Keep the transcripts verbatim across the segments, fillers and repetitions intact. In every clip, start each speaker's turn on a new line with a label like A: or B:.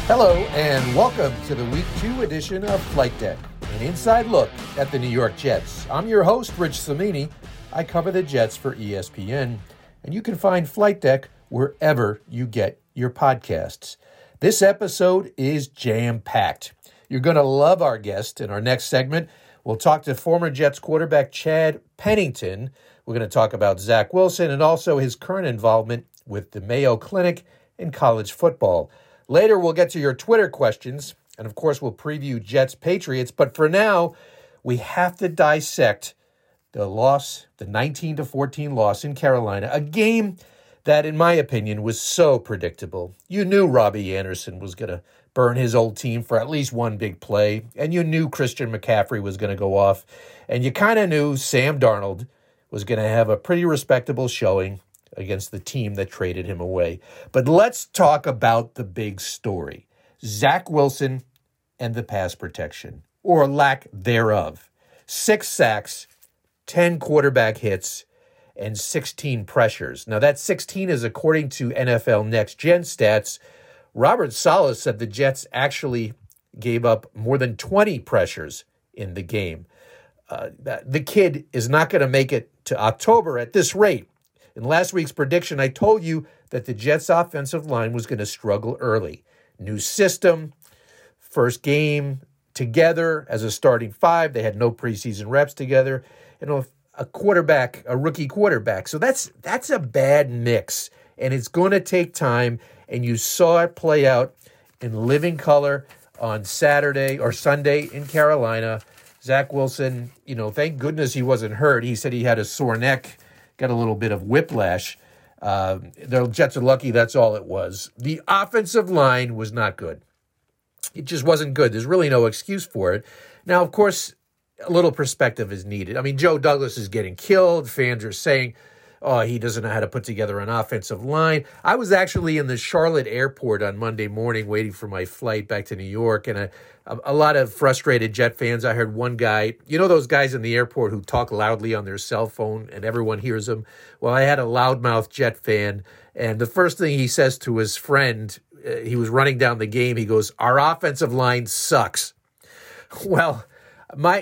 A: Hello and welcome to the Week two edition of Flight Deck, an inside look at the New York Jets. I'm your host, Rich Cimini. I cover the Jets for E S P N, and you can find Flight Deck wherever you get your podcasts. This episode is jam-packed. You're going to love our guest. In our next segment, we'll talk to former Jets quarterback Chad Pennington. We're going to talk about Zach Wilson and also his current involvement with the Mayo Clinic in college football. Later, we'll get to your Twitter questions, and of course, we'll preview Jets-Patriots. But for now, we have to dissect the loss, the nineteen to fourteen loss in Carolina, a game that, in my opinion, was so predictable. You knew Robbie Anderson was going to burn his old team for at least one big play, and you knew Christian McCaffrey was going to go off, and you kind of knew Sam Darnold was going to have a pretty respectable showing against the team that traded him away. But let's talk about the big story. Zach Wilson and the pass protection, or lack thereof. Six sacks, ten quarterback hits, and sixteen pressures. Now that sixteen is according to N F L Next Gen stats. Robert Saleh said the Jets actually gave up more than twenty pressures in the game. Uh, the kid is not going to make it to October at this rate. In last week's prediction, I told you that the Jets' offensive line was going to struggle early. New system, first game together as a starting five. They had no preseason reps together. You know, a quarterback, a rookie quarterback. So that's that's a bad mix, and it's going to take time. And you saw it play out in living color on Saturday or Sunday in Carolina. Zach Wilson, you know, thank goodness he wasn't hurt. He said he had a sore neck. Got a little bit of whiplash. Uh, the Jets are lucky that's all it was. The offensive line was not good. It just wasn't good. There's really no excuse for it. Now, of course, a little perspective is needed. I mean, Joe Douglas is getting killed. Fans are saying, oh, he doesn't know how to put together an offensive line. I was actually in the Charlotte airport on Monday morning waiting for my flight back to New York, and a, a lot of frustrated Jet fans. I heard one guy, you know those guys in the airport who talk loudly on their cell phone and everyone hears them? Well, I had a loudmouth Jet fan, and the first thing he says to his friend, uh, he was running down the game, he goes, our offensive line sucks. Well, my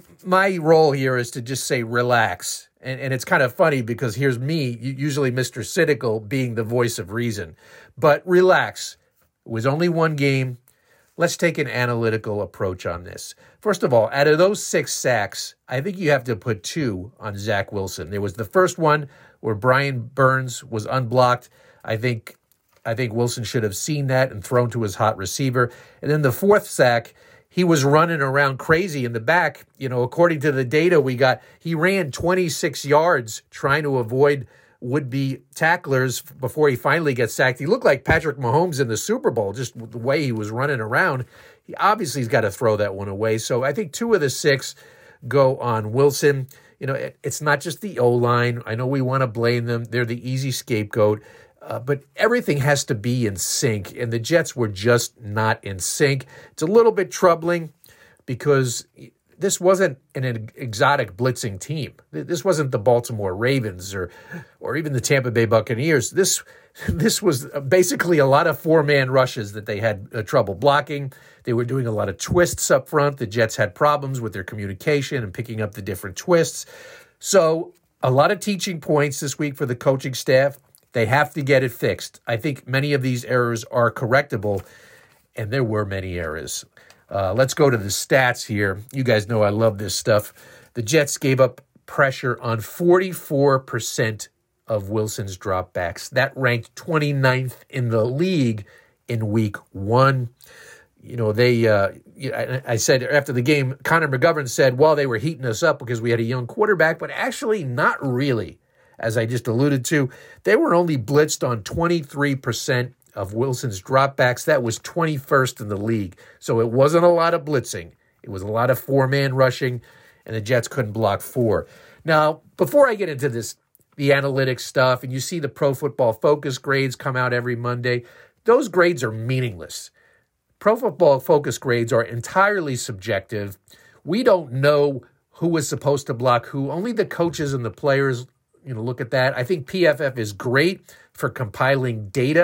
A: my role here is to just say relax. And, and it's kind of funny because here's me, usually Mister Cynical, being the voice of reason. But relax. It was only one game. Let's take an analytical approach on this. First of all, out of those six sacks, I think you have to put two on Zach Wilson. There was the first one where Brian Burns was unblocked. I think I think Wilson should have seen that and thrown to his hot receiver. And then the fourth sack, he was running around crazy in the back. You know, according to the data we got, he ran twenty-six yards trying to avoid would-be tacklers before he finally gets sacked. He looked like Patrick Mahomes in the Super Bowl, just the way he was running around. He obviously he's got to throw that one away. So I think two of the six go on Wilson. You know, it, it's not just the O-line. I know we want to blame them. They're the easy scapegoat. Uh, but everything has to be in sync, and the Jets were just not in sync. It's a little bit troubling because this wasn't an exotic blitzing team. This wasn't the Baltimore Ravens or or even the Tampa Bay Buccaneers. This this was basically a lot of four-man rushes that they had uh, trouble blocking. They were doing a lot of twists up front. The Jets had problems with their communication and picking up the different twists. So a lot of teaching points this week for the coaching staff. They have to get it fixed. I think many of these errors are correctable, and there were many errors. Uh, let's go to the stats here. You guys know I love this stuff. The Jets gave up pressure on forty-four percent of Wilson's dropbacks. That ranked twenty-ninth in the league in week one. You know, they, uh, I said after the game, Connor McGovern said, well, they were heating us up because we had a young quarterback, but actually not really. As I just alluded to, they were only blitzed on twenty-three percent of Wilson's dropbacks. That was twenty-first in the league. So it wasn't a lot of blitzing. It was a lot of four-man rushing, and the Jets couldn't block four. Now, before I get into this, the analytics stuff, and you see the Pro Football Focus grades come out every Monday, those grades are meaningless. Pro Football Focus grades are entirely subjective. We don't know who is supposed to block who. Only the coaches and the players, you know, look at that. I think P F F is great for compiling data.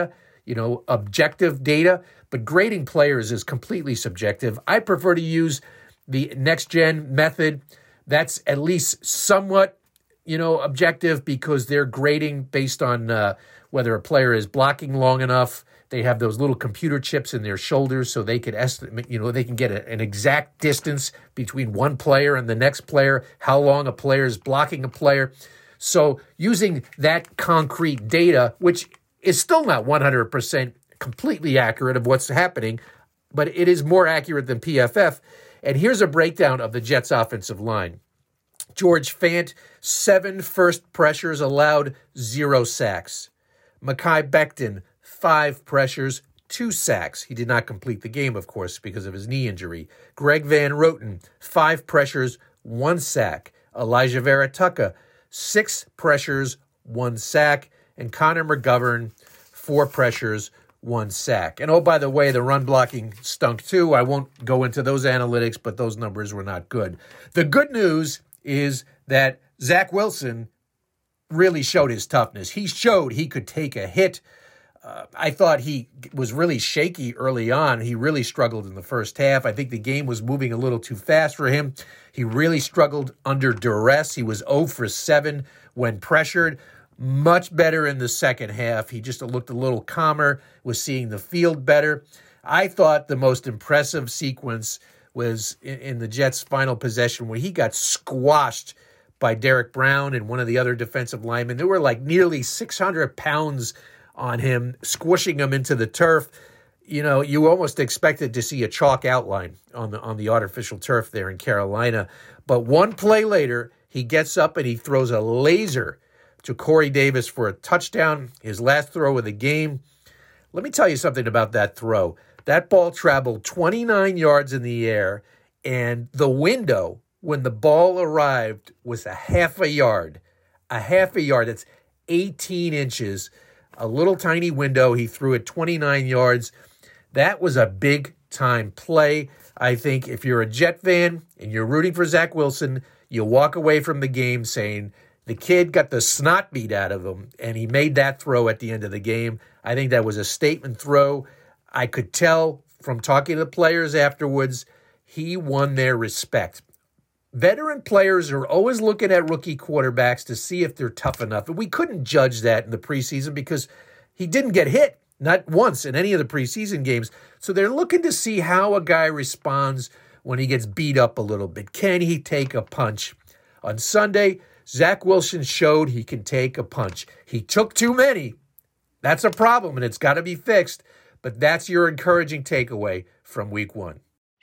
A: you know, objective data, but grading players is completely subjective. I prefer to use the next-gen method. That's at least somewhat, you know, objective because they're grading based on uh, whether a player is blocking long enough. They have those little computer chips in their shoulders so they can estimate, you know, they can get a, an exact distance between one player and the next player, how long a player is blocking a player. So using that concrete data, which is still not one hundred percent completely accurate of what's happening, but it is more accurate than P F F. And here's a breakdown of the Jets' offensive line. George Fant, seven first pressures allowed, zero sacks. Mekhi Becton, five pressures, two sacks. He did not complete the game, of course, because of his knee injury. Greg Van Roten, five pressures, one sack. Elijah Vera Tucker, six pressures, one sack. And Connor McGovern, four pressures, one sack. And oh, by the way, the run blocking stunk too. I won't go into those analytics, but those numbers were not good. The good news is that Zach Wilson really showed his toughness. He showed he could take a hit. Uh, I thought he was really shaky early on. He really struggled in the first half. I think the game was moving a little too fast for him. He really struggled under duress. He was zero for seven when pressured. Much better in the second half. He just looked a little calmer, was seeing the field better. I thought the most impressive sequence was in, in the Jets' final possession where he got squashed by Derek Brown and one of the other defensive linemen. There were like nearly six hundred pounds on him, squishing him into the turf. You know, you almost expected to see a chalk outline on the on the artificial turf there in Carolina. But one play later, he gets up and he throws a laser to Corey Davis for a touchdown, his last throw of the game. Let me tell you something about that throw. That ball traveled twenty-nine yards in the air, and the window when the ball arrived was a half a yard. A half a yard. That's eighteen inches. A little tiny window. He threw it twenty-nine yards. That was a big-time play. I think if you're a Jet fan and you're rooting for Zach Wilson, you walk away from the game saying, the kid got the snot beat out of him, and he made that throw at the end of the game. I think that was a statement throw. I could tell from talking to the players afterwards, he won their respect. Veteran players are always looking at rookie quarterbacks to see if they're tough enough. And we couldn't judge that in the preseason because he didn't get hit, not once in any of the preseason games. So they're looking to see how a guy responds when he gets beat up a little bit. Can he take a punch? On Sunday, Zach Wilson showed he can take a punch. He took too many. That's a problem, and it's got to be fixed. But that's your encouraging takeaway from week one.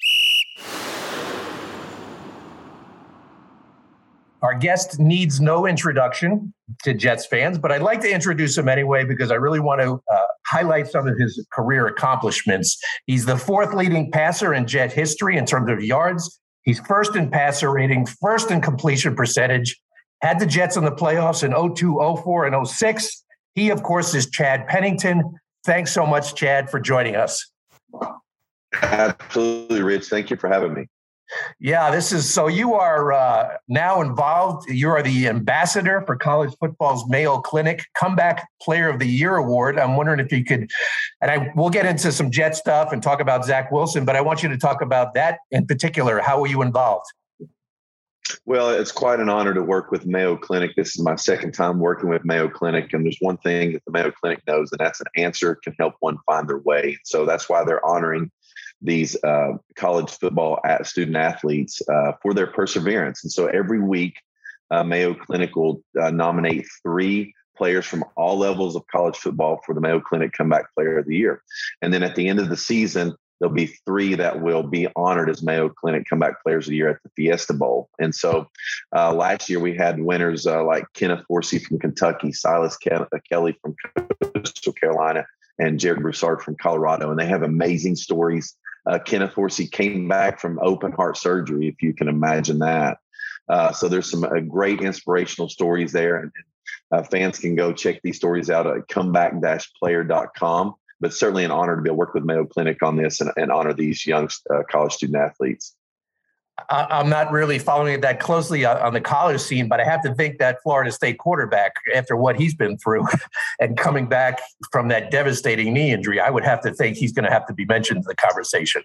B: Our guest needs no introduction to Jets fans, but I'd like to introduce him anyway because I really want to uh, highlight some of his career accomplishments. He's the fourth leading passer in Jet history in terms of yards. He's first in passer rating, first in completion percentage. Had the Jets in the playoffs in oh two, oh four, and oh six. He, of course, is Chad Pennington. Thanks so much, Chad, for joining us.
C: Absolutely, Rich. Thank you for having me.
B: Yeah, this is so you are uh, now involved. You are the ambassador for college football's Mayo Clinic Comeback Player of the Year Award. I'm wondering if you could, and I we'll get into some Jet stuff and talk about Zach Wilson, but I want you to talk about that in particular. How were you involved?
C: Well, it's quite an honor to work with Mayo Clinic. This is my second time working with Mayo Clinic, and there's one thing that the Mayo Clinic knows, and that's an answer can help one find their way. So that's why they're honoring these uh, college football student athletes uh, for their perseverance. And so every week, uh, Mayo Clinic will uh, nominate three players from all levels of college football for the Mayo Clinic Comeback Player of the Year. And then at the end of the season, there'll be three that will be honored as Mayo Clinic Comeback Players of the Year at the Fiesta Bowl. And so uh, last year we had winners uh, like Kenneth Forsey from Kentucky, Silas Ke- Kelly from Coastal Carolina, and Jared Broussard from Colorado. And they have amazing stories. Uh, Kenneth Forsey came back from open heart surgery, if you can imagine that. Uh, so there's some uh, great inspirational stories there. And uh, fans can go check these stories out at comeback dash player dot com. But certainly an honor to be able to work with Mayo Clinic on this and, and honor these young uh, college student athletes.
B: I, I'm not really following it that closely on, on the college scene, but I have to think that Florida State quarterback, after what he's been through and coming back from that devastating knee injury, I would have to think he's going to have to be mentioned in the conversation.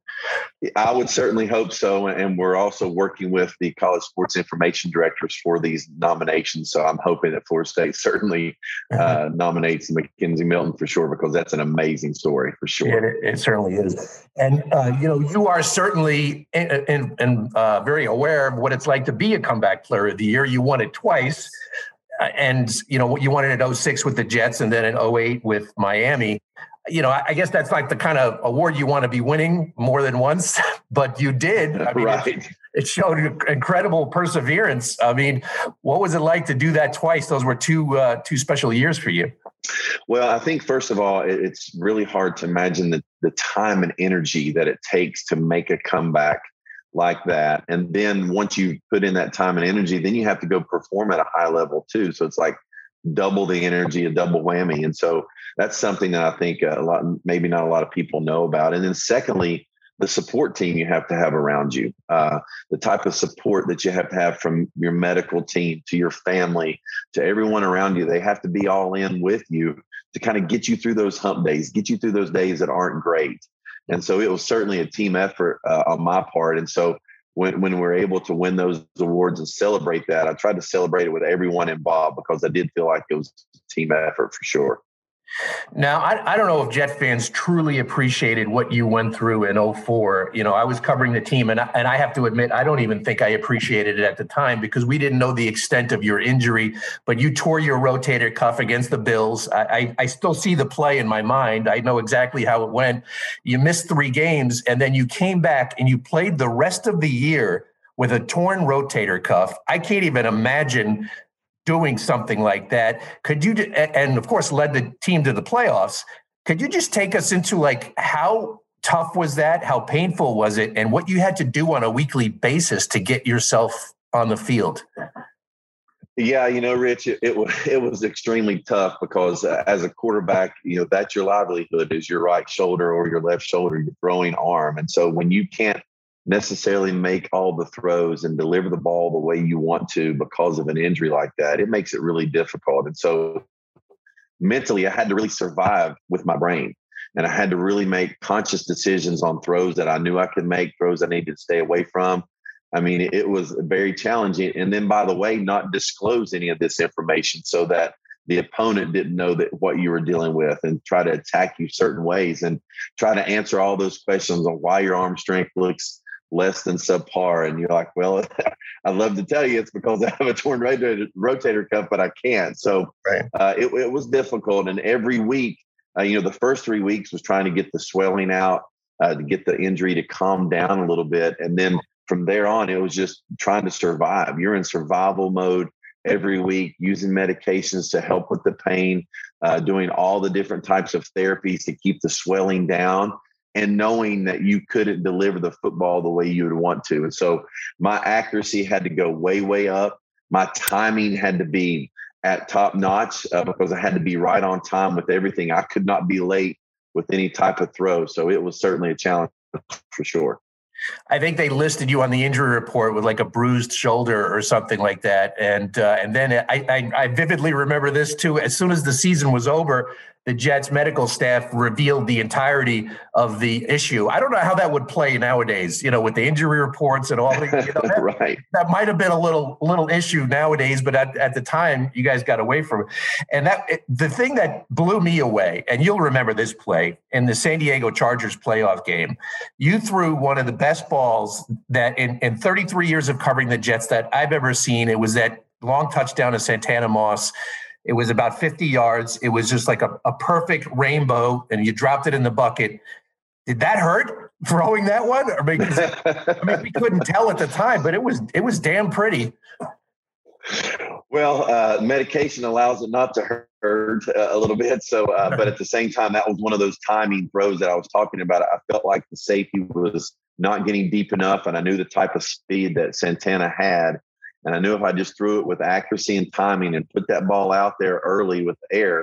C: I would certainly hope so. And we're also working with the college sports information directors for these nominations. So I'm hoping that Florida State certainly uh, nominates Mackenzie Milton for sure, because that's an amazing story for sure.
B: It, it certainly is. And, uh, you know, you are certainly in, in, in, uh, very aware of what it's like to be a comeback player of the year. You won it twice. Uh, and, you know, you won it in oh six with the Jets and then in oh eight with Miami. You know, I guess that's like the kind of award you want to be winning more than once, but you did. I mean,
C: right.
B: It, it showed incredible perseverance. I mean, what was it like to do that twice? Those were two uh, two special years for you.
C: Well, I think, first of all, it's really hard to imagine the, the time and energy that it takes to make a comeback like that. And then once you put in that time and energy, then you have to go perform at a high level too. So it's like double the energy, a double whammy. And so that's something that I think a lot, maybe not a lot of people know about. And then secondly, the support team you have to have around you, uh, the type of support that you have to have from your medical team to your family, to everyone around you. They have to be all in with you to kind of get you through those hump days, get you through those days that aren't great. And so it was certainly a team effort uh, on my part. And so when, when we're able to win those awards and celebrate that, I tried to celebrate it with everyone involved, because I did feel like it was a team effort for sure.
B: Now, I, I don't know if Jet fans truly appreciated what you went through in oh four. You know, I was covering the team, and I, and I have to admit, I don't even think I appreciated it at the time, because we didn't know the extent of your injury. But you tore your rotator cuff against the Bills. I, I, I still see the play in my mind. I know exactly how it went. You missed three games, and then you came back and you played the rest of the year with a torn rotator cuff. I can't even imagine doing something like that. Could you, and of course led the team to the playoffs. Could you just take us into like, how tough was that? How painful was it? And what you had to do on a weekly basis to get yourself on the field?
C: Yeah, you know, Rich, it, it was it was extremely tough, because uh, as a quarterback, you know, that's your livelihood, is your right shoulder or your left shoulder, your throwing arm. And so when you can't necessarily make all the throws and deliver the ball the way you want to because of an injury like that, it makes it really difficult. And so mentally, I had to really survive with my brain, and I had to really make conscious decisions on throws that I knew I could make, throws I needed to stay away from. I mean, it was very challenging. And then, by the way, not disclose any of this information so that the opponent didn't know that what you were dealing with, and try to attack you certain ways and try to answer all those questions on why your arm strength looks less than subpar. And you're like, well, I'd love to tell you it's because I have a torn rotator, rotator cuff, but I can't. So
B: right.
C: uh, it, it was difficult. And every week, uh, you know, the first three weeks was trying to get the swelling out, uh, to get the injury to calm down a little bit. And then from there on, it was just trying to survive. You're in survival mode every week, using medications to help with the pain, uh, doing all the different types of therapies to keep the swelling down, and knowing that you couldn't deliver the football the way you would want to. And so my accuracy had to go way, way up. My timing had to be at top notch, uh, because I had to be right on time with everything. I could not be late with any type of throw. So it was certainly a challenge for sure.
B: I think they listed you on the injury report with like a bruised shoulder or something like that. And uh, and then I, I, I vividly remember this too. As soon as the season was over, the Jets medical staff revealed the entirety of the issue. I don't know how that would play nowadays, you know, with the injury reports and all the, you know, that,
C: right.
B: that might have been a little little issue nowadays, but at, at the time you guys got away from it. And that it, the thing that blew me away, and you'll remember this play in the San Diego Chargers playoff game, you threw one of the best balls that in, in thirty-three years of covering the Jets that I've ever seen. It was that long touchdown to Santana Moss. It was about fifty yards. It was just like a, a perfect rainbow, and you dropped it in the bucket. Did that hurt throwing that one? I mean, I mean, we couldn't tell at the time, but it was it was damn pretty.
C: Well, uh, medication allows it not to hurt uh, a little bit. So, uh, but at the same time, that was one of those timing throws that I was talking about. I felt like the safety was not getting deep enough, and I knew the type of speed that Santana had. And I knew if I just threw it with accuracy and timing and put that ball out there early with the air,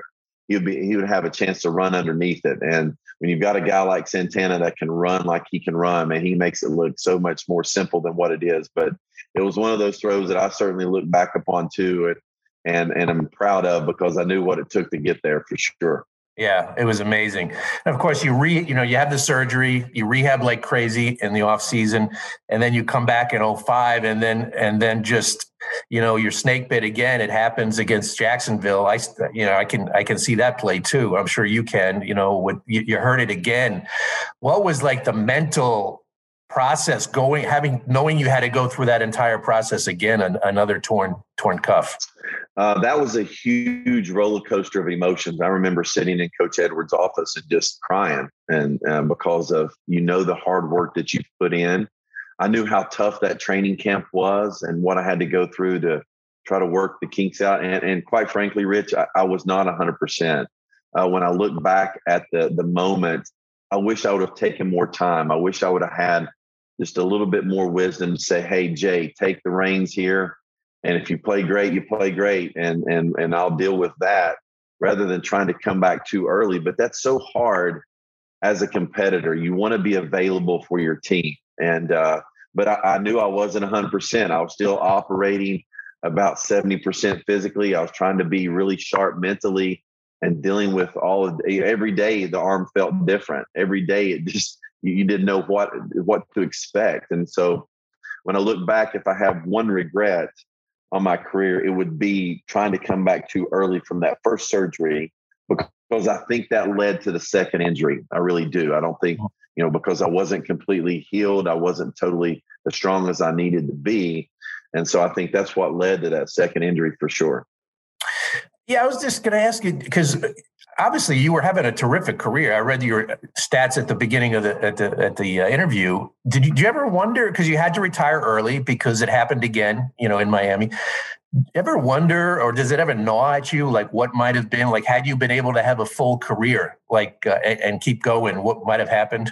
C: he would be he would have a chance to run underneath it. And when you've got a guy like Santana that can run like he can run, man, he makes it look so much more simple than what it is. But it was one of those throws that I certainly look back upon too, and and I'm proud of, because I knew what it took to get there for sure.
B: Yeah, it was amazing. And of course, you re you know you have the surgery, you rehab like crazy in the off season, and then you come back in oh five, and then and then just you know you're snake bit again. It happens against Jacksonville. I you know I can I can see that play too. I'm sure you can. You know, with you, you heard it again. What was like the mental process going, having knowing you had to go through that entire process again, an, another torn torn cuff?
C: Uh, that was a huge roller coaster of emotions. I remember sitting in Coach Edwards' office and just crying, and uh, because of, you know, the hard work that you've put in. I knew how tough that training camp was and what I had to go through to try to work the kinks out. And, and quite frankly, Rich, I, I was not one hundred percent. Uh, when I look back at the the moment, I wish I would have taken more time. I wish I would have had just a little bit more wisdom to say, hey, Jay, take the reins here. And if you play great, you play great, and and and I'll deal with that, rather than trying to come back too early. But that's so hard as a competitor. You want to be available for your team. And uh, but I, I knew I wasn't one hundred percent. I was still operating about seventy percent physically. I was trying to be really sharp mentally and dealing with all of every day. The arm felt different. Every day it just, you didn't know what what to expect. And so when I look back, if I have one regret on my career, it would be trying to come back too early from that first surgery, because I think that led to the second injury. I really do. I don't think, you know, because I wasn't completely healed, I wasn't totally as strong as I needed to be. And so I think that's what led to that second injury for sure.
B: Yeah, I was just going to ask you, because obviously you were having a terrific career. I read your stats at the beginning of the at the at the uh, interview. Did you, did you ever wonder, because you had to retire early because it happened again, you know, in Miami? Ever wonder, or does it ever gnaw at you, like what might have been, like had you been able to have a full career, like uh, and, and keep going, what might have happened?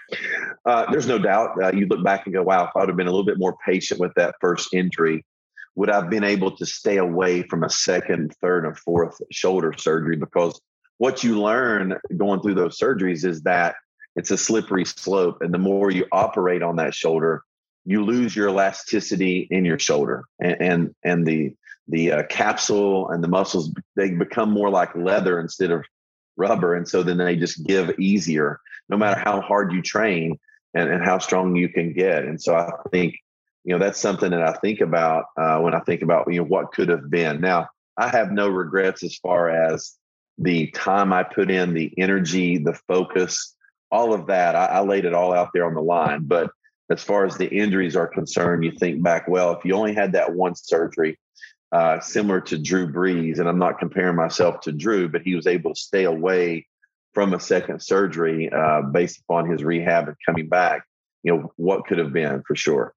C: Uh, there's no doubt. Uh, you look back and go, wow, if I would have been a little bit more patient with that first injury, would I have been able to stay away from a second, third, and fourth shoulder surgery? Because what you learn going through those surgeries is that it's a slippery slope. And the more you operate on that shoulder, you lose your elasticity in your shoulder, and and, and the the uh, capsule and the muscles, they become more like leather instead of rubber. And so then they just give easier, no matter how hard you train and, and how strong you can get. And so I think, you know, that's something that I think about uh, when I think about, you know, what could have been. Now, I have no regrets as far as the time I put in, the energy, the focus, all of that. I, I laid it all out there on the line. But as far as the injuries are concerned, you think back, well, if you only had that one surgery, uh, similar to Drew Brees, and I'm not comparing myself to Drew, but he was able to stay away from a second surgery uh, based upon his rehab and coming back, you know, what could have been for sure.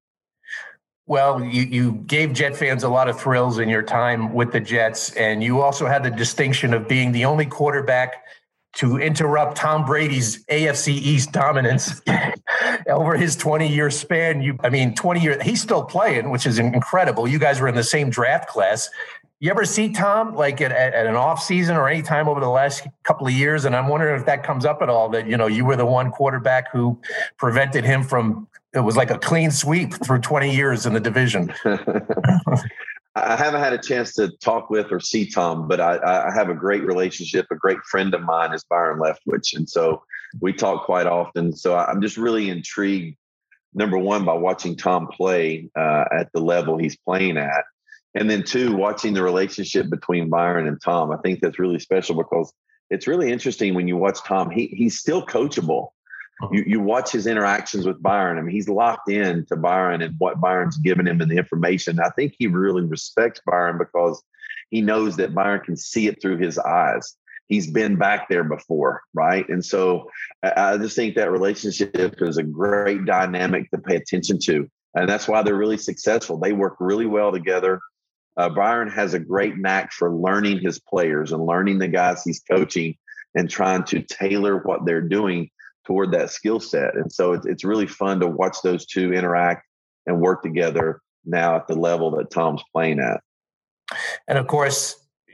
B: Well, you, you gave Jet fans a lot of thrills in your time with the Jets, and you also had the distinction of being the only quarterback to interrupt Tom Brady's A F C East dominance over his twenty-year span. You, I mean, twenty years, he's still playing, which is incredible. You guys were in the same draft class. You ever see Tom like at, at an off season or any time over the last couple of years? And I'm wondering if that comes up at all, that, you know, you were the one quarterback who prevented him from, it was like a clean sweep through twenty years in the division.
C: I haven't had a chance to talk with or see Tom, but I, I have a great relationship. A great friend of mine is Byron Leftwich. And so we talk quite often. So I'm just really intrigued, number one, by watching Tom play uh, at the level he's playing at. And then two, watching the relationship between Byron and Tom. I think that's really special because it's really interesting when you watch Tom. He he's still coachable. You you watch his interactions with Byron. I mean, he's locked in to Byron and what Byron's given him and the information. I think he really respects Byron because he knows that Byron can see it through his eyes. He's been back there before, right? And so I just think that relationship is a great dynamic to pay attention to. And that's why they're really successful. They work really well together. Uh, Byron has a great knack for learning his players and learning the guys he's coaching and trying to tailor what they're doing toward that skill set. And so it's, it's really fun to watch those two interact and work together now at the level that Tom's playing at.
B: And of course,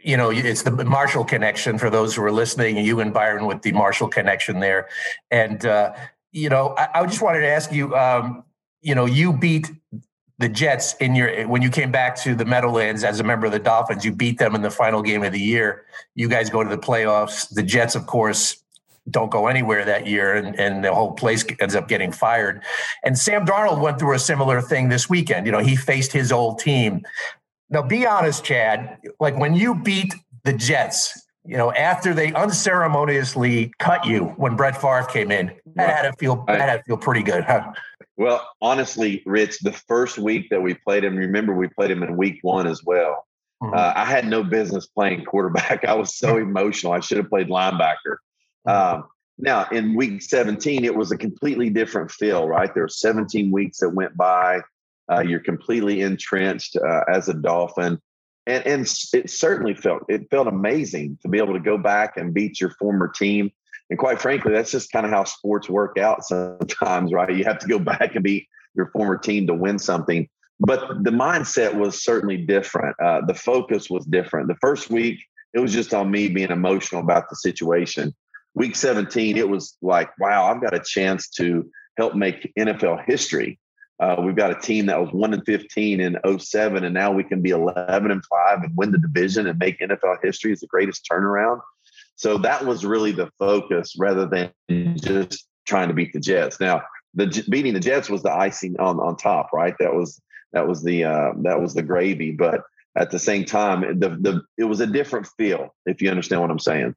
B: you know, it's the Marshall connection for those who are listening, you and Byron with the Marshall connection there. And, uh, you know, I, I just wanted to ask you, um, you know, you beat the Jets in your, when you came back to the Meadowlands as a member of the Dolphins, you beat them in the final game of the year. You guys go to the playoffs. The Jets, of course, don't go anywhere that year, and, and the whole place ends up getting fired. And Sam Darnold went through a similar thing this weekend. You know, he faced his old team. Now, be honest, Chad, like when you beat the Jets, you know, after they unceremoniously cut you when Brett Favre came in, that had to feel, that had to feel pretty good, huh?
C: Well, honestly, Rich, the first week that we played him, remember we played him in week one as well. Mm-hmm. Uh, I had no business playing quarterback. I was so emotional. I should have played linebacker. Um, now, in week seventeen, it was a completely different feel, right? There were seventeen weeks that went by. Uh, you're completely entrenched uh, as a Dolphin. And, and it certainly felt, it felt amazing to be able to go back and beat your former team. And quite frankly, that's just kind of how sports work out sometimes, right? You have to go back and beat your former team to win something. But the mindset was certainly different. Uh, the focus was different. The first week, it was just on me being emotional about the situation. Week seventeen, it was like, wow, I've got a chance to help make N F L history. Uh, we've got a team that was one and fifteen in oh seven, and now we can be eleven and five and win the division and make N F L history. It's the greatest turnaround. So that was really the focus rather than just trying to beat the Jets. Now, the beating the Jets was the icing on, on top, right? That was that was the uh, that was the gravy. But at the same time, the the it was a different feel, if you understand what I'm saying.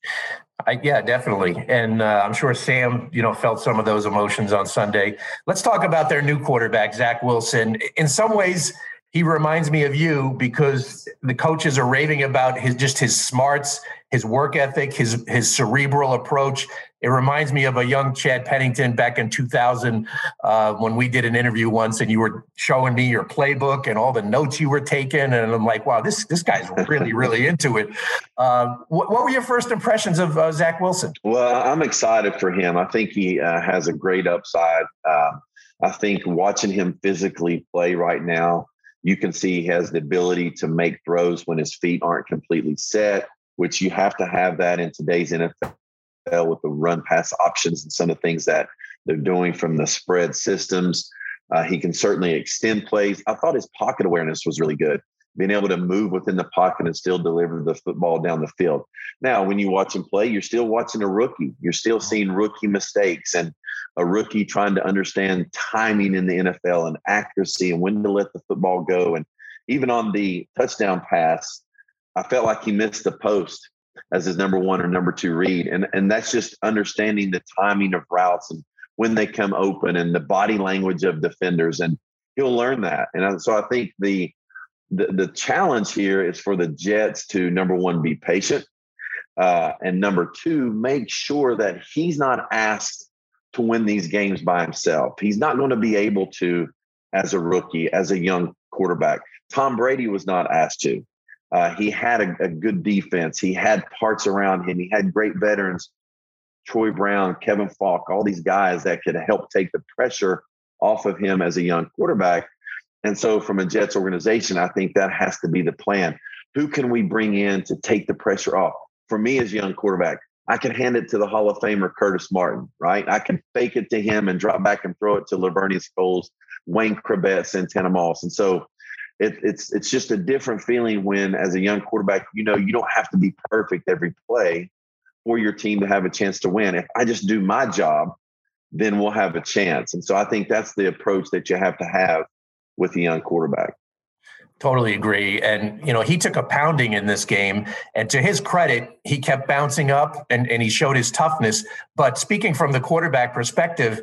B: I, yeah, definitely. And uh, I'm sure Sam, you know, felt some of those emotions on Sunday. Let's talk about their new quarterback, Zach Wilson. In some ways, he reminds me of you because the coaches are raving about his just his smarts, his work ethic, his his cerebral approach. It reminds me of a young Chad Pennington back in two thousand uh, when we did an interview once, and you were showing me your playbook and all the notes you were taking, and I'm like, wow, this this guy's really really into it. Uh, what, what were your first impressions of uh, Zach Wilson?
C: Well, I'm excited for him. I think he uh, has a great upside. Uh, I think watching him physically play right now, you can see he has the ability to make throws when his feet aren't completely set, which you have to have that in today's N F L with the run pass options and some of the things that they're doing from the spread systems. Uh, he can certainly extend plays. I thought his pocket awareness was really good, being able to move within the pocket and still deliver the football down the field. Now, when you watch him play, you're still watching a rookie. You're still seeing rookie mistakes and a rookie trying to understand timing in the N F L and accuracy and when to let the football go. And even on the touchdown pass, I felt like he missed the post as his number one or number two read. And, and that's just understanding the timing of routes and when they come open and the body language of defenders. And he'll learn that. And so I think the, the, the challenge here is for the Jets to, number one, be patient. Uh, and number two, make sure that he's not asked to win these games by himself. He's not going to be able to as a rookie, as a young quarterback. Tom Brady was not asked to. Uh, he had a, a good defense. He had parts around him. He had great veterans, Troy Brown, Kevin Falk, all these guys that could help take the pressure off of him as a young quarterback. And so from a Jets organization, I think that has to be the plan. Who can we bring in to take the pressure off? For me as a young quarterback, I can hand it to the Hall of Famer Curtis Martin, right? I can fake it to him and drop back and throw it to Lavernius Coles, Wayne Krebet, Santana Moss. And so It, it's it's just a different feeling when, as a young quarterback, you know, you don't have to be perfect every play for your team to have a chance to win. If I just do my job, then we'll have a chance. And so I think that's the approach that you have to have with a young quarterback.
B: Totally agree. And, you know, he took a pounding in this game. And to his credit, he kept bouncing up and, and he showed his toughness. But speaking from the quarterback perspective,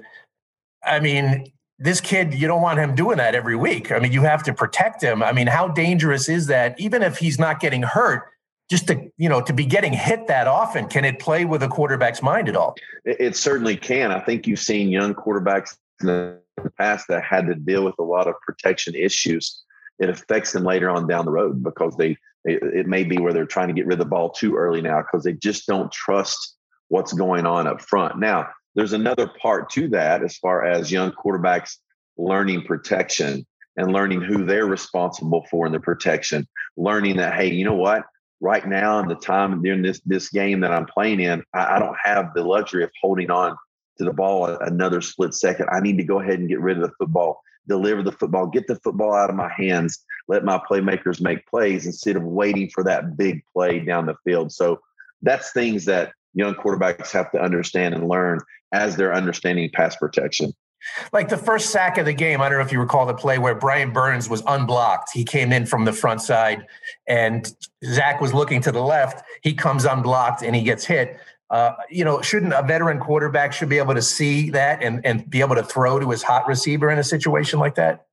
B: I mean, this kid, you don't want him doing that every week. I mean, you have to protect him. I mean, how dangerous is that? Even if he's not getting hurt, just to, you know, to be getting hit that often, can it play with a quarterback's mind at all?
C: It, it certainly can. I think you've seen young quarterbacks in the past that had to deal with a lot of protection issues. It affects them later on down the road because they, they it may be where they're trying to get rid of the ball too early now because they just don't trust what's going on up front. Now, there's another part to that as far as young quarterbacks learning protection and learning who they're responsible for in the protection, learning that, hey, you know what? right now in the time during this this game that I'm playing in, I, I don't have the luxury of holding on to the ball another split second. I need to go ahead and get rid of the football, deliver the football, get the football out of my hands, let my playmakers make plays instead of waiting for that big play down the field. So that's things that young quarterbacks have to understand and learn as they're understanding pass protection.
B: Like the first sack of the game, I don't know if you recall the play where Brian Burns was unblocked. He came in from the front side and Zach was looking to the left. He comes unblocked and he gets hit. Uh, you know, shouldn't a veteran quarterback should be able to see that and, and be able to throw to his hot receiver in a situation like that?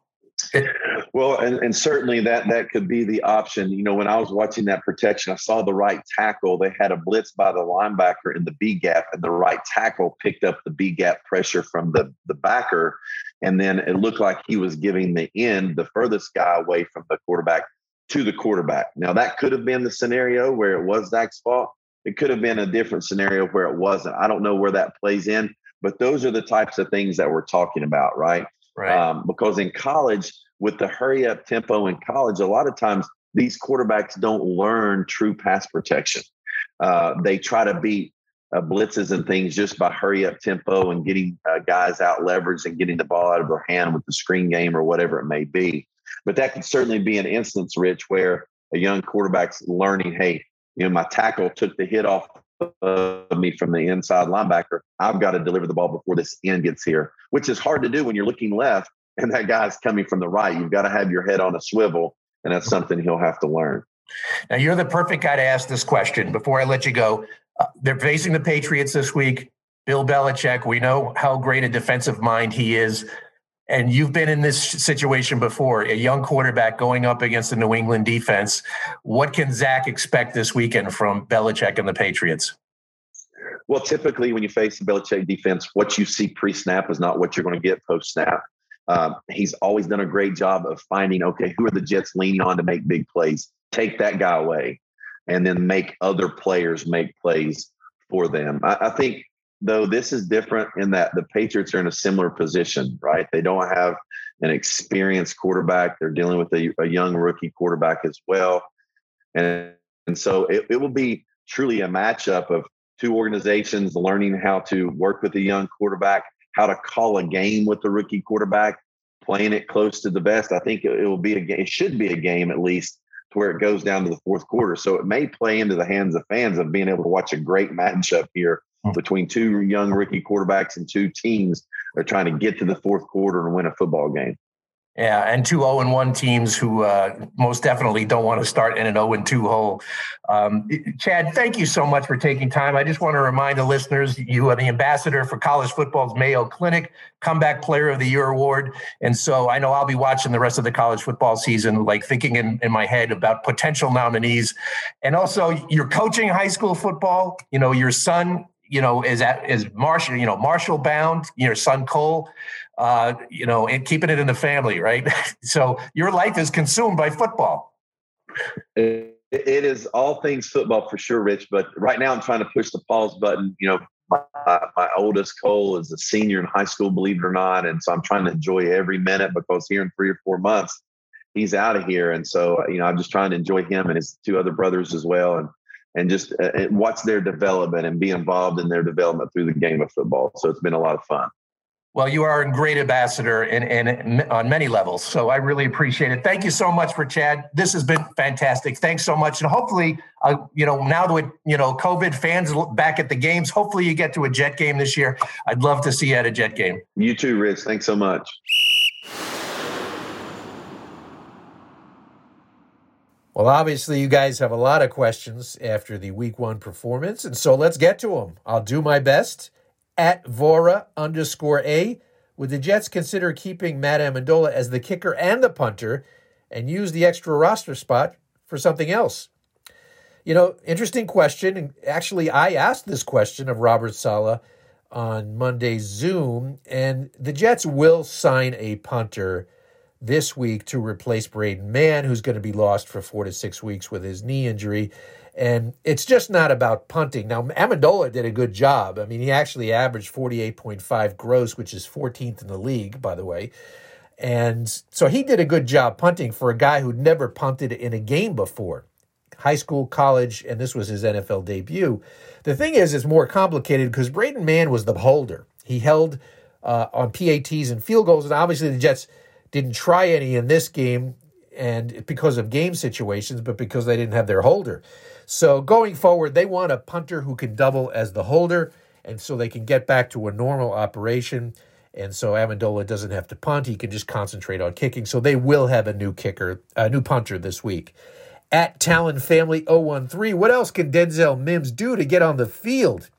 C: Well, and, and certainly that that could be the option. You know, when I was watching that protection, I saw the right tackle. They had a blitz by the linebacker in the B gap, and the right tackle picked up the B gap pressure from the, the backer. And then it looked like he was giving the end, the furthest guy away from the quarterback to the quarterback. Now, that could have been the scenario where it was Zach's fault. It could have been a different scenario where it wasn't. I don't know where that plays in, but those are the types of things that we're talking about, right?
B: Right.
C: Um, because in college, with the hurry up tempo in college, a lot of times these quarterbacks don't learn true pass protection. Uh, they try to beat uh, blitzes and things just by hurry up tempo and getting uh, guys out leveraged and getting the ball out of their hand with the screen game or whatever it may be. But that could certainly be an instance, Rich, where a young quarterback's learning, hey, you know, my tackle took the hit off of me from the inside linebacker. I've got to deliver the ball before this end gets here, which is hard to do when you're looking left and that guy's coming from the right. You've got to have your head on a swivel, and that's something he'll have to learn.
B: Now, you're the perfect guy to ask this question. Before I let you go, uh, they're facing the Patriots this week. Bill Belichick, we know how great a defensive mind he is. And you've been in this situation before, a young quarterback going up against the New England defense. What can Zach expect this weekend from Belichick and the Patriots?
C: Well, typically when you face the Belichick defense, what you see pre-snap is not what you're going to get post-snap. Um, he's always done a great job of finding, okay, who are the Jets leaning on to make big plays? Take that guy away and then make other players make plays for them. I, I think, though, this is different in that the Patriots are in a similar position, right? They don't have an experienced quarterback. They're dealing with a, a young rookie quarterback as well. And, and so it, it will be truly a matchup of two organizations learning how to work with a young quarterback, how to call a game with the rookie quarterback, playing it close to the best. I think it, it will be a game. It should be a game, at least, to where it goes down to the fourth quarter. So it may play into the hands of fans of being able to watch a great matchup here between two young rookie quarterbacks and two teams that are trying to get to the fourth quarter and win a football game.
B: Yeah, and two oh and one teams who uh, most definitely don't want to start in an oh and two hole. Um, Chad, thank you so much for taking time. I just want to remind the listeners, you are the ambassador for college football's Mayo Clinic Comeback Player of the Year Award. And so I know I'll be watching the rest of the college football season, like thinking in, in my head about potential nominees. And also, you're coaching high school football. You know, your son, you know, is at is Marshall, you know, Marshall bound, your son Cole. Uh, you know, and keeping it in the family, right? So your life is consumed by football.
C: It, it is all things football for sure, Rich. But right now I'm trying to push the pause button. You know, my, my oldest Cole is a senior in high school, believe it or not. And so I'm trying to enjoy every minute because here in three or four months, he's out of here. And so, you know, I'm just trying to enjoy him and his two other brothers as well. And, and just uh, watch their development and be involved in their development through the game of football. So it's been a lot of fun.
B: Well, you are a great ambassador in, in, on many levels. So I really appreciate it. Thank you so much for Chad. This has been fantastic. Thanks so much. And hopefully, uh, you know, now that, you know, COVID fans back at the games, hopefully you get to a Jet game this year. I'd love to see you at a Jet game.
C: You too, Rich. Thanks so much.
A: Well, obviously, you guys have a lot of questions after the week one performance. And so let's get to them. I'll do my best. At Vora underscore A, would the Jets consider keeping Matt Amendola as the kicker and the punter and use the extra roster spot for something else? You know, interesting question. And actually, I asked this question of Robert Saleh on Monday's Zoom, and the Jets will sign a punter this week to replace Braden Mann, who's going to be lost for four to six weeks with his knee injury. And it's just not about punting. Now, Amendola did a good job. I mean, he actually averaged forty-eight point five gross, which is fourteenth in the league, by the way. And so he did a good job punting for a guy who'd never punted in a game before. high school, college, and this was his N F L debut. The thing is, it's more complicated because Braden Mann was the holder. He held uh, on P A Ts and field goals, and obviously the Jets didn't try any in this game, and because of game situations, but because they didn't have their holder. So going forward, they want a punter who can double as the holder, and so they can get back to a normal operation. And so Amendola doesn't have to punt. He can just concentrate on kicking. So they will have a new kicker, a new punter this week. At Talon Family oh one three, what else can Denzel Mims do to get on the field?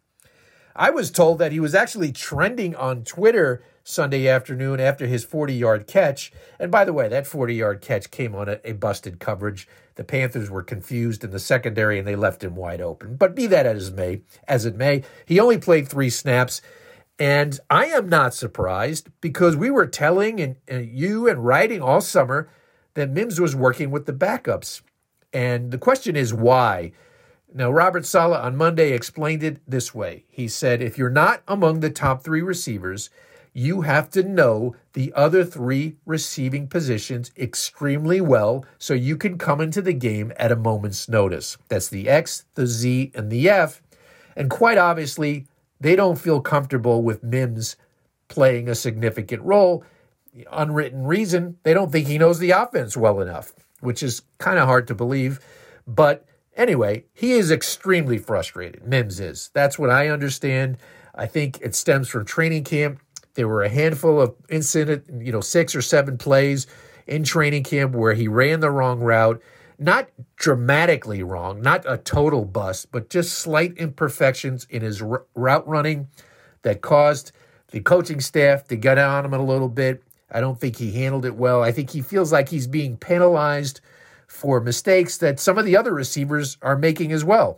A: I was told that he was actually trending on Twitter Sunday afternoon after his forty-yard catch. And by the way, that forty-yard catch came on a, a busted coverage. The Panthers were confused in the secondary, and they left him wide open. But be that as it may, as it may, he only played three snaps. And I am not surprised because we were telling and, and you and writing all summer that Mims was working with the backups. And the question is why? Now, Robert Saleh on Monday explained it this way. He said, if you're not among the top three receivers, you have to know the other three receiving positions extremely well so you can come into the game at a moment's notice. That's the X, the Z, and the F. And quite obviously, they don't feel comfortable with Mims playing a significant role. The unwritten reason, they don't think he knows the offense well enough, which is kind of hard to believe. But anyway, he is extremely frustrated. Mims is. That's what I understand. I think it stems from training camp. There were a handful of incident, you know, six or seven plays in training camp where he ran the wrong route. Not dramatically wrong, not a total bust, but just slight imperfections in his r- route running that caused the coaching staff to get on him a little bit. I don't think he handled it well. I think he feels like he's being penalized for mistakes that some of the other receivers are making as well.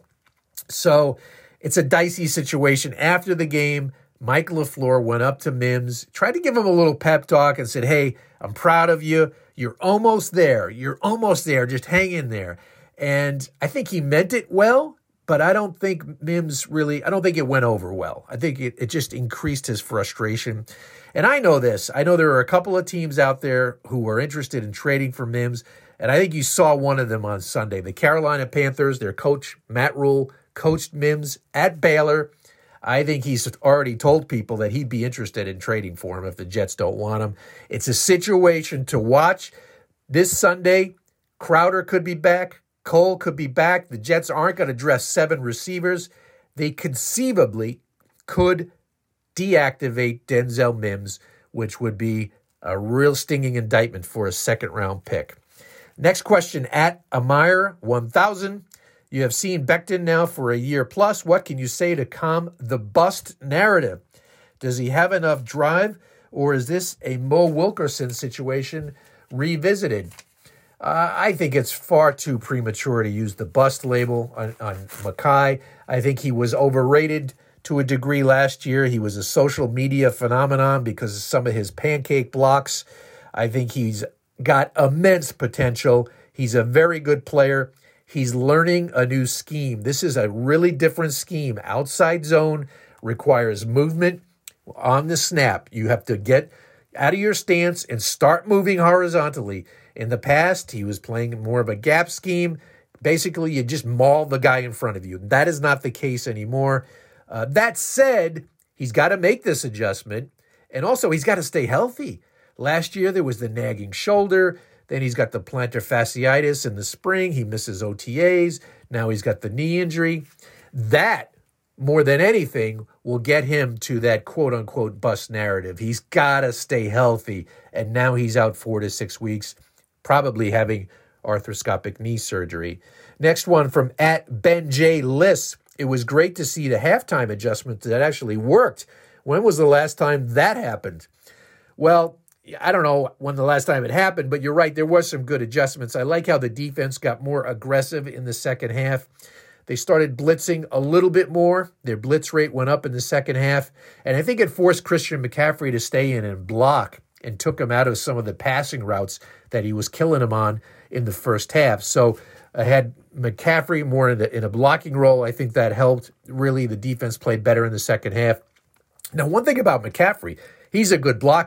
A: So it's a dicey situation. After the game, Mike LaFleur went up to Mims, tried to give him a little pep talk and said, hey, I'm proud of you. You're almost there. You're almost there. Just hang in there. And I think he meant it well, but I don't think Mims really, I don't think it went over well. I think it, it just increased his frustration. And I know this. I know there are a couple of teams out there who are interested in trading for Mims, and I think you saw one of them on Sunday. The Carolina Panthers, their coach, Matt Rule, coached Mims at Baylor. I think he's already told people that he'd be interested in trading for him if the Jets don't want him. It's a situation to watch. This Sunday, Crowder could be back. Cole could be back. The Jets aren't going to dress seven receivers. They conceivably could deactivate Denzel Mims, which would be a real stinging indictment for a second-round pick. Next question, at Amir one thousand. You have seen Becton now for a year plus. What can you say to calm the bust narrative? Does he have enough drive, or is this a Mo Wilkerson situation revisited? Uh, I think it's far too premature to use the bust label on, on Mekhi. I think he was overrated to a degree last year. He was a social media phenomenon because of some of his pancake blocks. I think he's got immense potential. He's a very good player. He's learning a new scheme. This is a really different scheme. Outside zone requires movement on the snap. You have to get out of your stance and start moving horizontally. In the past, he was playing more of a gap scheme. Basically, you just maul the guy in front of you. That is not the case anymore. Uh, that said, he's got to make this adjustment. And also, he's got to stay healthy. Last year, there was the nagging shoulder. Then he's got the plantar fasciitis in the spring. He misses O T As. Now he's got the knee injury. That, more than anything, will get him to that quote-unquote bust narrative. He's got to stay healthy. And now he's out four to six weeks, probably having arthroscopic knee surgery. Next one from at Ben J. Liss. It was great to see the halftime adjustment that actually worked. When was the last time that happened? Well, I don't know when the last time it happened, but you're right. There was some good adjustments. I like how the defense got more aggressive in the second half. They started blitzing a little bit more. Their blitz rate went up in the second half. And I think it forced Christian McCaffrey to stay in and block and took him out of some of the passing routes that he was killing him on in the first half. So I had McCaffrey more in, the, in a blocking role. I think that helped. Really, the defense played better in the second half. Now, one thing about McCaffrey, he's a good blocker.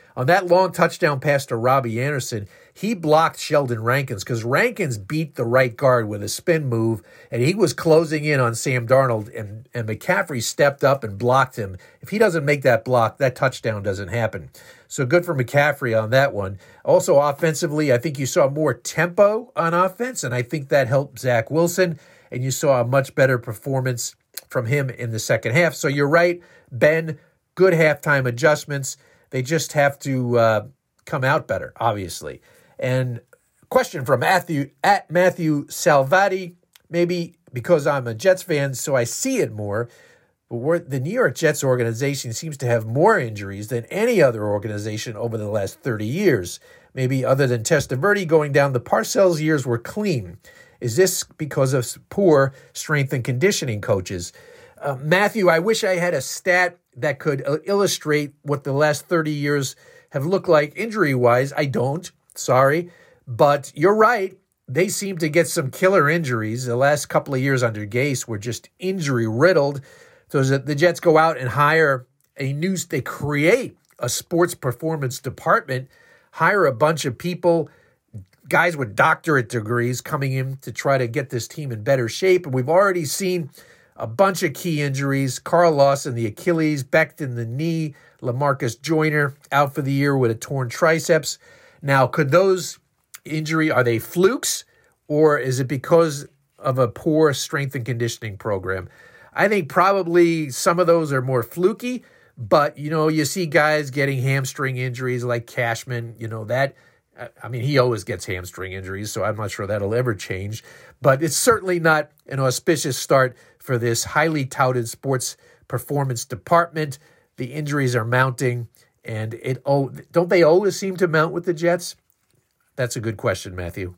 A: On that long touchdown pass to Robbie Anderson, he blocked Sheldon Rankins because Rankins beat the right guard with a spin move, and he was closing in on Sam Darnold, and, and McCaffrey stepped up and blocked him. If he doesn't make that block, that touchdown doesn't happen. So good for McCaffrey on that one. Also offensively, I think you saw more tempo on offense, and I think that helped Zach Wilson, and you saw a much better performance from him in the second half. So you're right, Ben, good halftime adjustments. They just have to uh, come out better, obviously. And question from Matthew at Matthew Salvati, maybe because I'm a Jets fan, so I see it more, but we're, the New York Jets organization seems to have more injuries than any other organization over the last thirty years. Maybe other than Testaverde going down, the Parcells years were clean. Is this because of poor strength and conditioning coaches? Uh, Matthew, I wish I had a stat that could uh, illustrate what the last thirty years have looked like injury-wise. I don't. Sorry. But you're right. They seem to get some killer injuries. The last couple of years under Gase were just injury-riddled. So that the Jets go out and hire a new, they create a sports performance department, hire a bunch of people, guys with doctorate degrees coming in to try to get this team in better shape. And we've already seen a bunch of key injuries. Carl Lawson, the Achilles, Becton, the knee, LaMarcus Joyner out for the year with a torn triceps. Now, could those injury, are they flukes, or is it because of a poor strength and conditioning program? I think probably some of those are more fluky, but, you know, you see guys getting hamstring injuries like Cashman, you know, that, I mean, he always gets hamstring injuries, so I'm not sure that'll ever change. But it's certainly not an auspicious start for this highly touted sports performance department. The injuries are mounting, and it oh, don't they always seem to mount with the Jets? That's a good question, Matthew.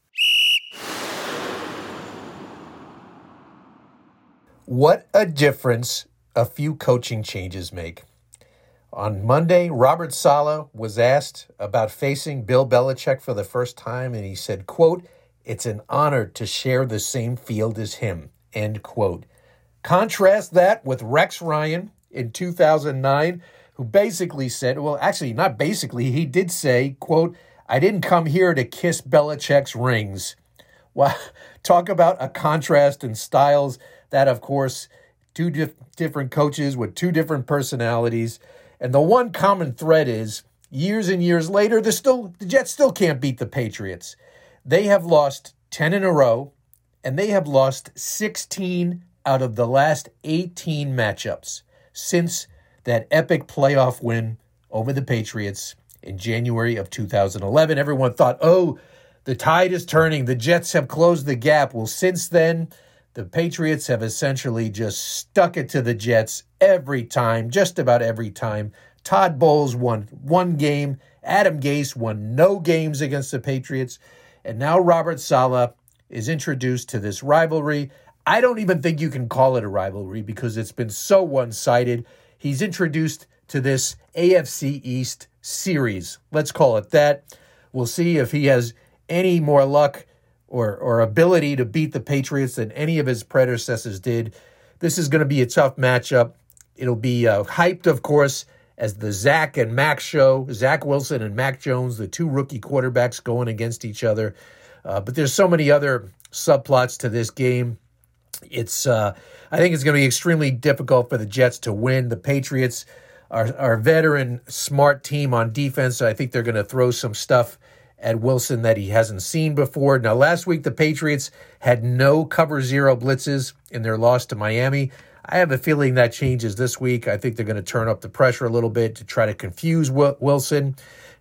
A: What a difference a few coaching changes make. On Monday, Robert Saleh was asked about facing Bill Belichick for the first time, and he said, quote, "It's an honor to share the same field as him," end quote. Contrast that with Rex Ryan in two thousand nine, who basically said, well, actually, not basically, he did say, quote, "I didn't come here to kiss Belichick's rings." Well, talk about a contrast in styles. That, of course, two dif- different coaches with two different personalities. And the one common thread is, years and years later, the still the Jets still can't beat the Patriots. They have lost ten in a row, and they have lost sixteen out of the last eighteen matchups since that epic playoff win over the Patriots in January of two thousand eleven. Everyone thought, oh, the tide is turning. The Jets have closed the gap. Well, since then, the Patriots have essentially just stuck it to the Jets every time, just about every time. Todd Bowles won one game. Adam Gase won no games against the Patriots. And now Robert Saleh is introduced to this rivalry. I don't even think you can call it a rivalry because it's been so one-sided. He's introduced to this A F C East series. Let's call it that. We'll see if he has any more luck or or ability to beat the Patriots than any of his predecessors did. This is going to be a tough matchup. It'll be uh, hyped, of course, as the Zach and Mac show. Zach Wilson and Mac Jones, the two rookie quarterbacks going against each other. Uh, but there's so many other subplots to this game. It's uh, I think it's going to be extremely difficult for the Jets to win. The Patriots are, are a veteran, smart team on defense, so I think they're going to throw some stuff at Wilson that he hasn't seen before. Now, last week, the Patriots had no cover zero blitzes in their loss to Miami. I have a feeling that changes this week. I think they're going to turn up the pressure a little bit to try to confuse Wilson.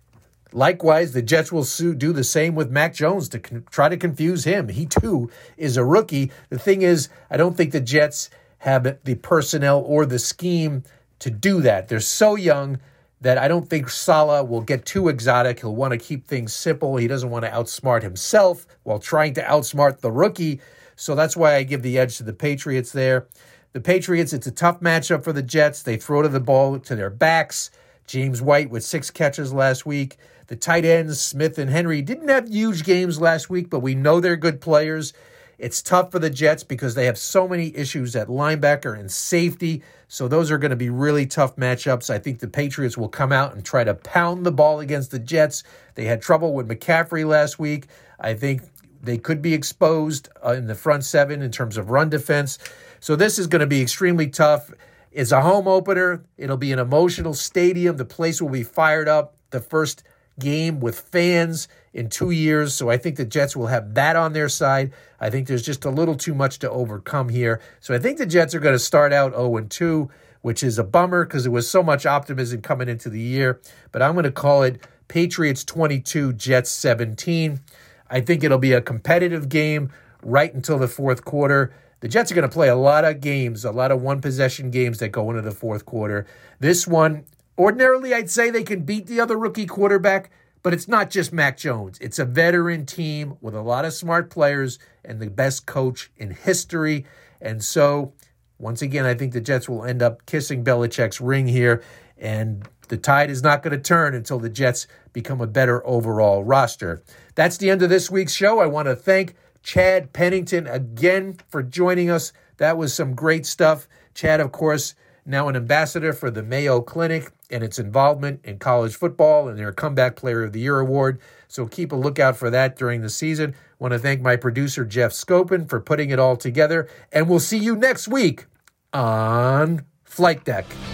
A: Likewise, the Jets will do the same with Mac Jones to con- try to confuse him. He, too, is a rookie. The thing is, I don't think the Jets have the personnel or the scheme to do that. They're so young that I don't think Saleh will get too exotic. He'll want to keep things simple. He doesn't want to outsmart himself while trying to outsmart the rookie. So that's why I give the edge to the Patriots there. The Patriots, it's a tough matchup for the Jets. They throw to the ball to their backs. James White with six catches last week. The tight ends, Smith and Henry, didn't have huge games last week, but we know they're good players. It's tough for the Jets because they have so many issues at linebacker and safety. So those are going to be really tough matchups. I think the Patriots will come out and try to pound the ball against the Jets. They had trouble with McCaffrey last week. I think they could be exposed uh, in the front seven in terms of run defense. So this is going to be extremely tough. It's a home opener. It'll be an emotional stadium. The place will be fired up. The first game with fans in two years. So I think the Jets will have that on their side. I think there's just a little too much to overcome here. So I think the Jets are going to start out oh and two, which is a bummer because there was so much optimism coming into the year. But I'm going to call it Patriots twenty-two, Jets seventeen. I think it'll be a competitive game right until the fourth quarter. The Jets are going to play a lot of games, a lot of one-possession games that go into the fourth quarter. This one, ordinarily I'd say they can beat the other rookie quarterback, but it's not just Mac Jones. It's a veteran team with a lot of smart players and the best coach in history. And so, once again, I think the Jets will end up kissing Belichick's ring here, and the tide is not going to turn until the Jets become a better overall roster. That's the end of this week's show. I want to thank Chad Pennington again for joining us. That was some great stuff. Chad, of course, now an ambassador for the Mayo Clinic and its involvement in college football and their Comeback Player of the Year award. So keep a lookout for that during the season. I want to thank my producer, Jeff Scopin, for putting it all together. And we'll see you next week on Flight Deck.